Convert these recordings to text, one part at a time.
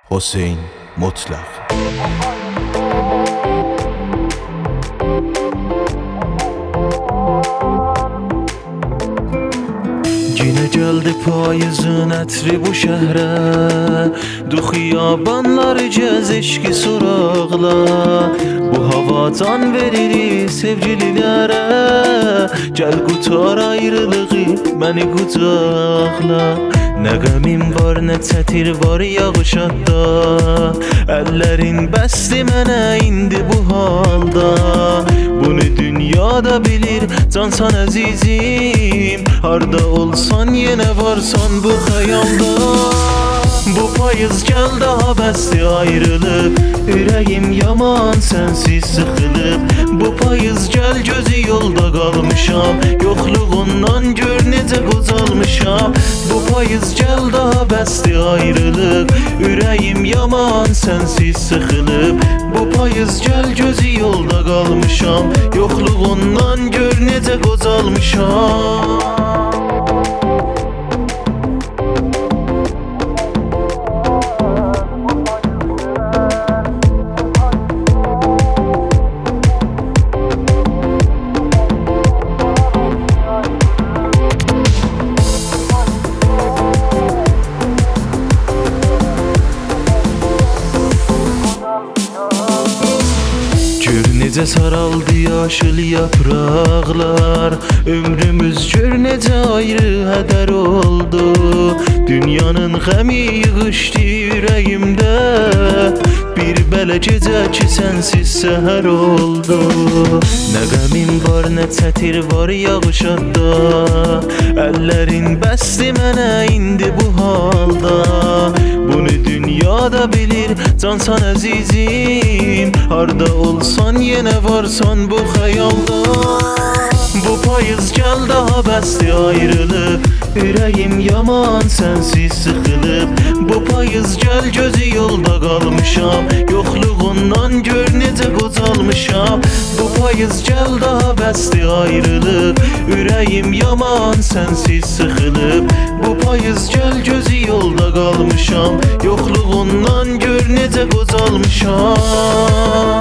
Hüseyin Mutlaq. Yine geldi payızın ətri bu şəhərə, du xiyabanları gəz eşki soraqla. Bu havadan veririk sevgililərə, gəl qutar ayrılığı məni qucaqla. Nə qəmim var, nə çətir var yağış hatta, əllərin bəsdi mənə indi bu halda. Bunu dünyada bilir cansan əzizim, harda olsan yenə varsan bu xəyalda. Bu payız gəl daha bəsdi ayrılıb, ürəyim yaman sənsiz sıxılıb. Bu payız gəl gözü yolda qalmışam, yoxluğundan gör necə qocalmışam. Bu payız gəl daha bəsdi ayrılıb, ürəyim yaman sənsiz sıxılıb. Bu payız gəl gözü yolda qalmışam, yoxluğundan gör necə qocalmışam. Necə saraldı yaşıl yapraqlar, ömrümüz gör necə ayrı hədər oldu. Dünyanın qəmi yığışdı ürəyimdə, bir belə gecə ki sənsiz səhər oldu. Nə qəmim var, nə çətir var yağış hatta, əllərin bəsdi mənə indi bu halda. Bunu dünyada bilir cansan əzizim, harda olsan yenə varsan bu xəyalda. Bu payız gəl daha bəsdi ayrılıb, ürəyim yaman sənsiz sıxılıb. Bu payız gəl gözü yolda qalmışam, yoxluğundan gör necə qocalmışam. Bu payız gəl daha bəsdi ayrılıb, ürəyim yaman sənsiz sıxılıb. Bu payız gəl gözü yolda qalmışam, yoxluğundan gör necə qocalmışam.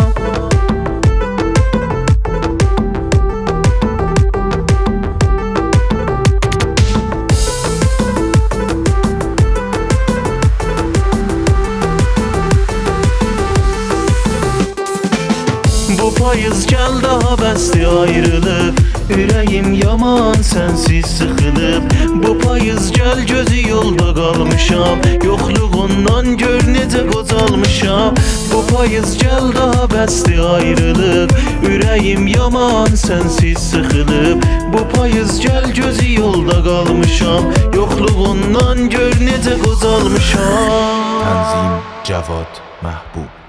Bu payız gəl daha bəsdi ayrılıb, ürəyim yaman sənsiz sıxılıb. Bu payız gəl gözü yolda qalmışam, yoxluğundan gör necə qocalmışam. Bu payız gəl daha bəsdi ayrılıb, ürəyim yaman sənsiz sıxılıb. Bu payız gəl gözü yolda qalmışam, yoxluğundan gör necə qocalmışam. Tanzim Cavad Mahbub.